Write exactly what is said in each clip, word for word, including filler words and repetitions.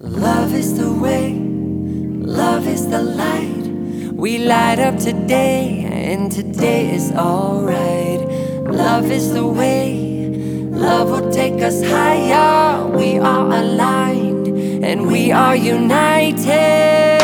Love is the way, love is the light. We light up today, and today is alright. Love is the way, love will take us higher. We are aligned, and we are united.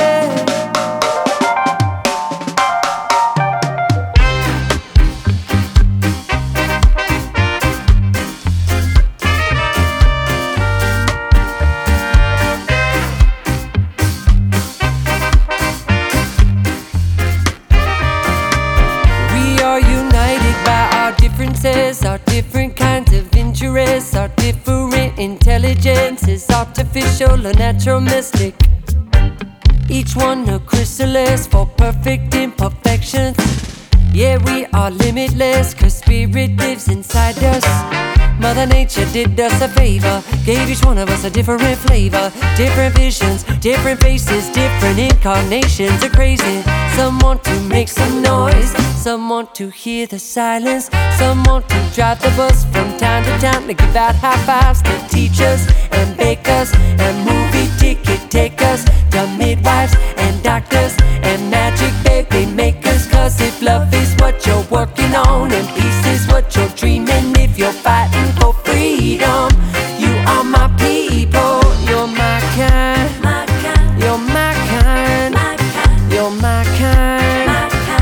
Differences, our different kinds of interests, our different intelligences, artificial or natural mystic. Each one a chrysalis for perfect imperfections. Yeah, we are limitless, cause spirit lives inside us. Mother Nature did us a favor, gave each one of us a different flavor. Different visions, different faces, different incarnations are crazy. Some want to make some noise, some want to hear the silence. Some want to drive the bus from time to time to give out high fives to teachers and bakers and movie ticket takers, to midwives and doctors and magic baby makers. Cause if love is what you're working on and peace is what you're dreaming, if you're fighting for freedom, you are my people. You're my kind, my kind. You're my kind, my kind. You're my kind, my kind.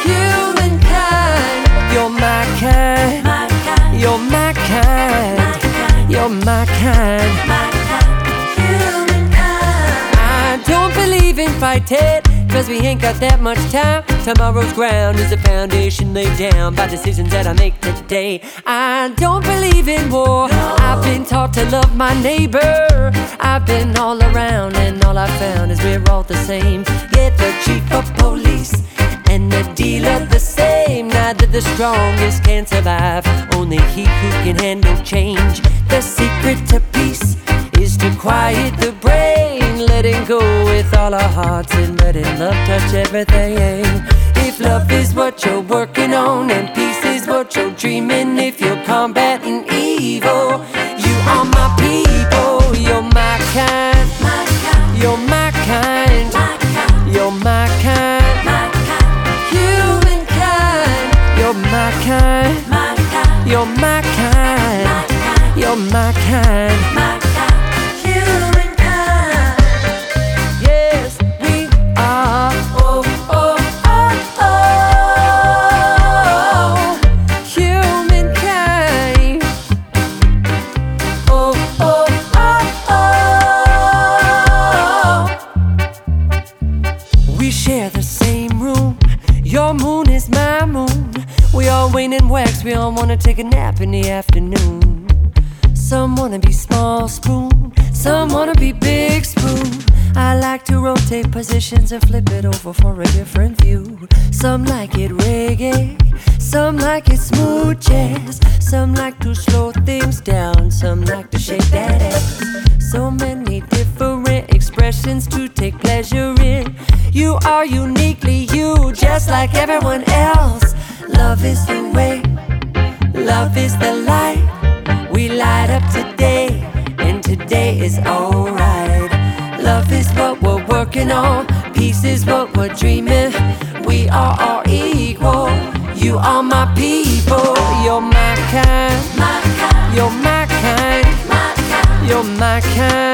Humankind. You're my kind, my kind. You're my kind, my kind. You're my kind, my kind. Humankind. I don't believe in fighting, cause we ain't got that much time. Tomorrow's ground is the foundation laid down by decisions that I make today. I don't believe in war, no. I've been taught to love my neighbor. I've been all around and all I found is we're all the same. Yeah, the chief of police and the dealer the same. Neither the strongest can survive, only he who can handle change. The secret to peace is to quiet the brain, letting go with all our hearts and letting love touch everything. If love is what you're working on and peace is what you're dreaming, if you're combating evil, you are my people. You're my kind, my kind. You're my kind, my kind. You're my kind, my kind. Humankind. You're my kind, my kind. You're my kind, my kind. You're my kind, my kind. Humankind. Yes, we are. Oh, oh, oh, Oh, humankind. oh, oh, oh, oh. We share the same room. Your moon is my moon. We all wane and wax. We all wanna take a nap in the afternoon. Some wanna be small spoon, some wanna be big spoon. I like to rotate positions and flip it over for a different view. Some like it reggae, some like it smooth jazz. Some like to slow things down, some like to shake that ass. So many different expressions to take pleasure in. You are uniquely you, just like everyone else. Love is the way, love is the light. We light up today, and today is alright. Love is what we're working on, peace is what we're dreaming. We are all equal, you are my people. You're my kind, my kind. You're my kind, my kind. You're my kind.